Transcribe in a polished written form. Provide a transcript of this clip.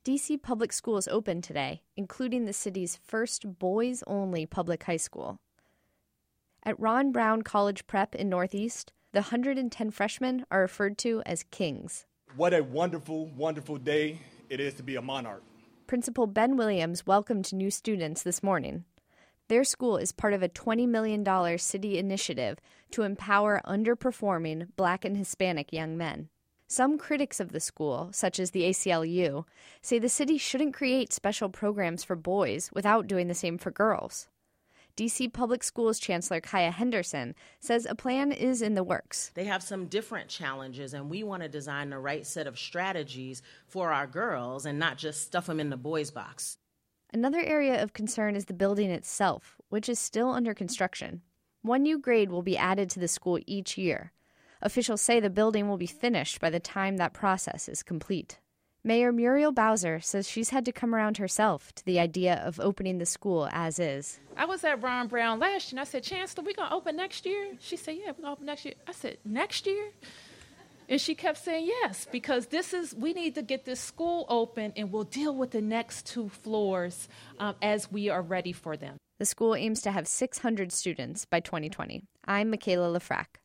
D.C. Public Schools opened today, including the city's first boys-only public high school. At Ron Brown College Prep in Northeast, the 110 freshmen are referred to as Kings. What a wonderful, wonderful day it is to be a Monarch. Principal Ben Williams welcomed new students this morning. Their school is part of a $20 million city initiative to empower underperforming Black and Hispanic young men. Some critics of the school, such as the ACLU, say the city shouldn't create special programs for boys without doing the same for girls. D.C. Public Schools Chancellor Kaya Henderson says a plan is in the works. They have some different challenges, and we want to design the right set of strategies for our girls and not just stuff them in the boys' box. Another area of concern is the building itself, which is still under construction. One new grade will be added to the school each year. Officials say the building will be finished by the time that process is complete. Mayor Muriel Bowser says she's had to come around herself to the idea of opening the school as is. I was at Ron Brown last year, and I said, Chancellor, we going to open next year? She said, yeah, we're going to open next year. I said, next year? And she kept saying yes, because we need to get this school open, and we'll deal with the next 2 floors as we are ready for them. The school aims to have 600 students by 2020. I'm Michaela Lafrac.